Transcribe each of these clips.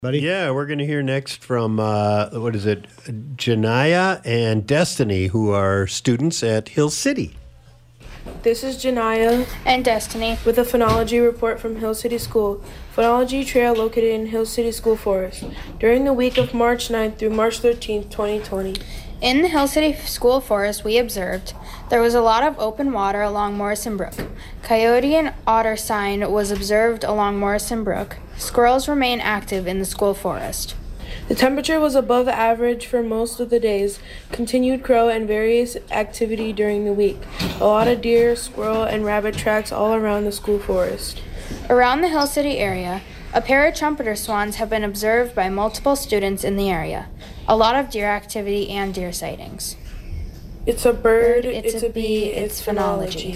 Buddy? Yeah, we're going to hear next from, what is it, Janaya and Destiny, who are students at Hill City. This is Janaya and Destiny with a phonology report from Hill City School. Phonology trail located in Hill City School Forest during the week of March 9th through March 13th, 2020. In the Hill City School Forest, we observed there was a lot of open water along Morrison Brook. Coyote and otter sign was observed along Morrison Brook. Squirrels remain active in the school forest. The temperature was above average for most of the days. Continued crow and various activity during the week. A lot of deer, squirrel, and rabbit tracks all around the school forest. Around the Hill City area, a pair of trumpeter swans have been observed by multiple students in the area. A lot of deer activity and deer sightings. It's a bird, it's a bee, it's phonology.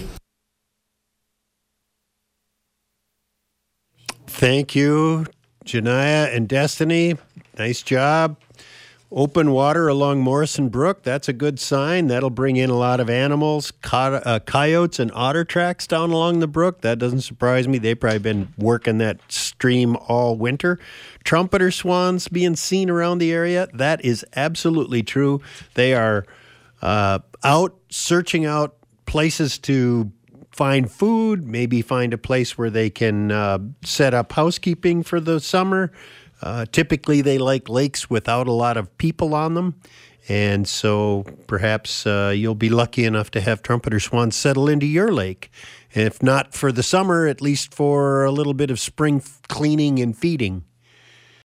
Thank you, Janaya and Destiny. Nice job. Open water along Morrison Brook. That's a good sign. That'll bring in a lot of animals. Coyotes and otter tracks down along the brook. That doesn't surprise me. They've probably been working that stream all winter. Trumpeter swans being seen around the area. That is absolutely true. They are out searching out places to find food, maybe find a place where they can set up housekeeping for the summer. Typically, they like lakes without a lot of people on them. And so perhaps you'll be lucky enough to have trumpeter swans settle into your lake. If not for the summer, at least for a little bit of spring cleaning and feeding.